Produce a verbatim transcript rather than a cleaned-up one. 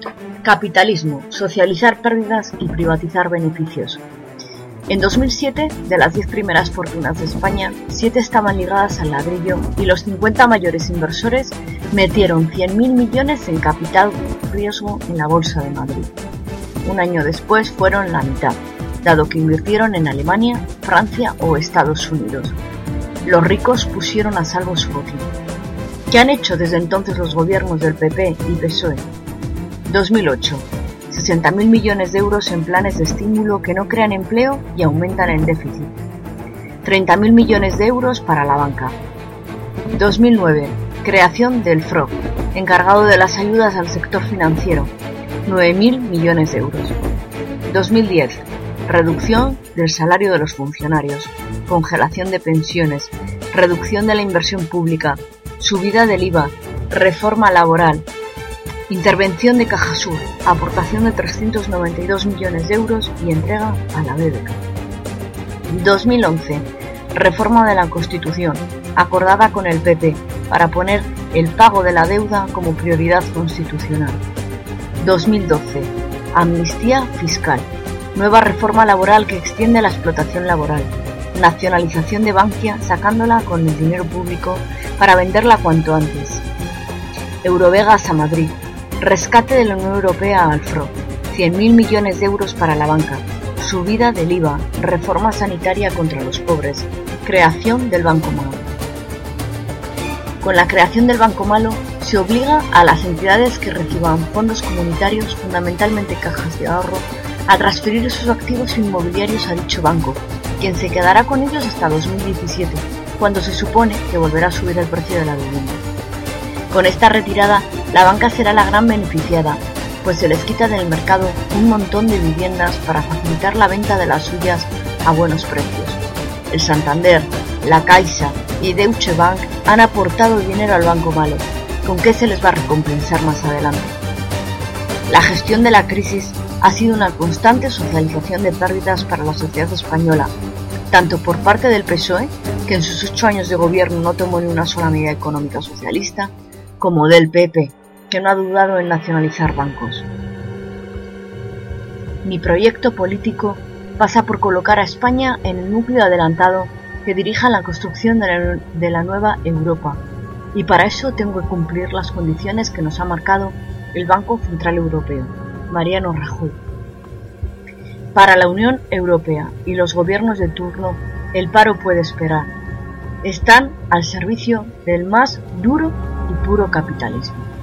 Capitalismo, socializar pérdidas y privatizar beneficios. En dos mil siete, de las diez primeras fortunas de España, siete estaban ligadas al ladrillo y los cincuenta mayores inversores metieron cien mil millones en capital riesgo en la Bolsa de Madrid. Un año después fueron la mitad, dado que invirtieron en Alemania, Francia o Estados Unidos. Los ricos pusieron a salvo su botín. ¿Qué han hecho desde entonces los gobiernos del P P y P S O E? dos mil ocho. sesenta mil millones de euros en planes de estímulo que no crean empleo y aumentan el déficit. treinta mil millones de euros para la banca. dos mil nueve. Creación del F R O, encargado de las ayudas al sector financiero. nueve mil millones de euros. dos mil diez. Reducción del salario de los funcionarios. Congelación de pensiones. Reducción de la inversión pública. Subida del I V A. Reforma laboral. Intervención de Cajasur, aportación de trescientos noventa y dos millones de euros y entrega a la B B K. dos mil once. Reforma de la Constitución, acordada con el P P, para poner el pago de la deuda como prioridad constitucional. dos mil doce. Amnistía fiscal, nueva reforma laboral que extiende la explotación laboral. Nacionalización de Bankia, sacándola con el dinero público para venderla cuanto antes. Eurovegas a Madrid. Rescate de la Unión Europea al F R O, cien mil millones de euros para la banca, subida del I V A, reforma sanitaria contra los pobres, creación del Banco Malo. Con la creación del Banco Malo se obliga a las entidades que reciban fondos comunitarios, fundamentalmente cajas de ahorro, a transferir sus activos inmobiliarios a dicho banco, quien se quedará con ellos hasta dos mil diecisiete, cuando se supone que volverá a subir el precio de la vivienda. Con esta retirada, la banca será la gran beneficiada, pues se les quita del mercado un montón de viviendas para facilitar la venta de las suyas a buenos precios. El Santander, la Caixa y Deutsche Bank han aportado dinero al Banco Malo, ¿con qué se les va a recompensar más adelante? La gestión de la crisis ha sido una constante socialización de pérdidas para la sociedad española, tanto por parte del P S O E, que en sus ocho años de gobierno no tomó ni una sola medida económica socialista, como del P P, que no ha dudado en nacionalizar bancos. Mi proyecto político pasa por colocar a España en el núcleo adelantado que dirija la construcción de la, de la nueva Europa, y para eso tengo que cumplir las condiciones que nos ha marcado el Banco Central Europeo, Mariano Rajoy. Para la Unión Europea y los gobiernos de turno, el paro puede esperar. Están al servicio del más duro y puro capitalismo.